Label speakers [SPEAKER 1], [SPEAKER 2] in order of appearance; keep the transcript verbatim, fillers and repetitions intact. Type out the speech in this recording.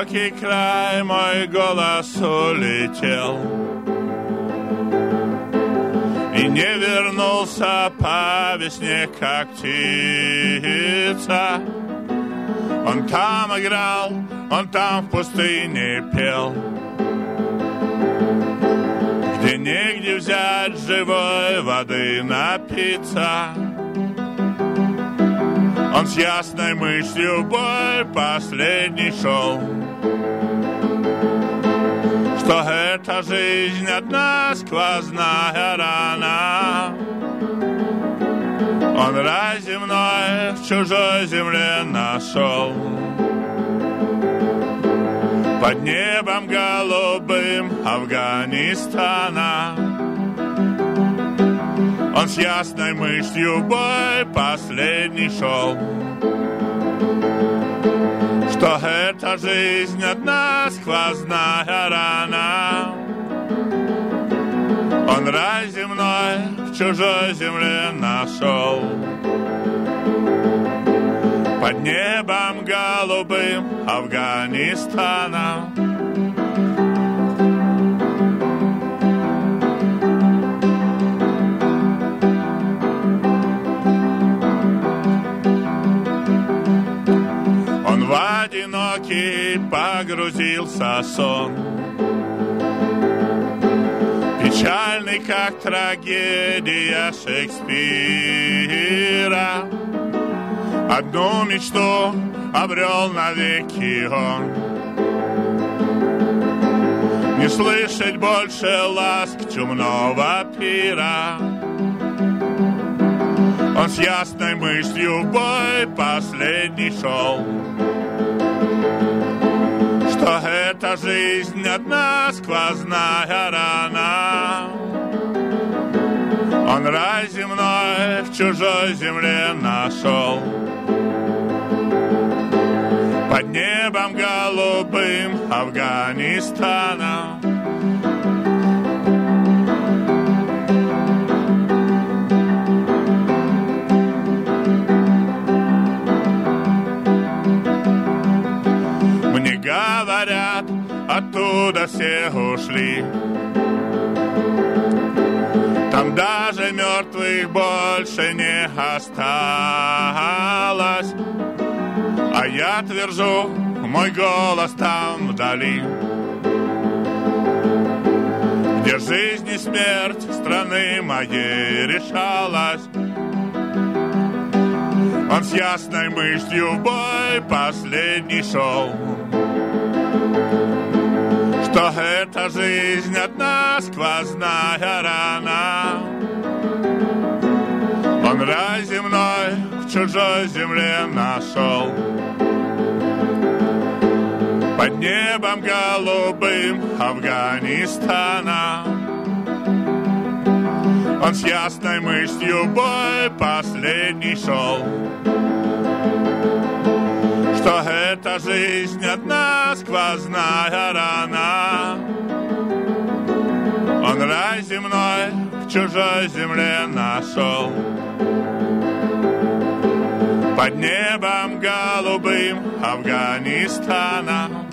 [SPEAKER 1] далекий край мой голос улетел и не вернулся по весне, как птица. Он там играл, он там в пустыне пел, где негде взять живой воды напиться. Он с ясной мыслью в бой последний шел, что эта жизнь одна сквозная рана. Он рай земной в чужой земле нашел, под небом голубым Афганистана. Он с ясной мыслью в бой последний шел, что эта жизнь одна сквозная рана. Он рай земной в чужой земле нашел, под небом голубым Афганистана. Он в одинокий погрузился сон, печальный, как трагедия Шекспира. Одну мечту обрел навеки он, не слышать больше ласк чумного пира. Он с ясной мыслью в бой последний шел, что эта жизнь одна сквозная рана. Он рай земной в чужой земле нашел, под небом голубым Афганистана. Мне говорят, оттуда все ушли, там даже мертвых больше не осталось. А я твержу, мой голос там вдали, где жизнь и смерть страны моей решалась. Он с ясной мыслью в бой последний шел, что эта жизнь одна сквозная рана. Он рай земной в чужой земле нашел, под небом голубым Афганистана. Он с ясной мыслью в бой последний шел, что эта жизнь одна сквозная рана. Он рай земной в чужой земле нашел, под небом голубым Афганистана.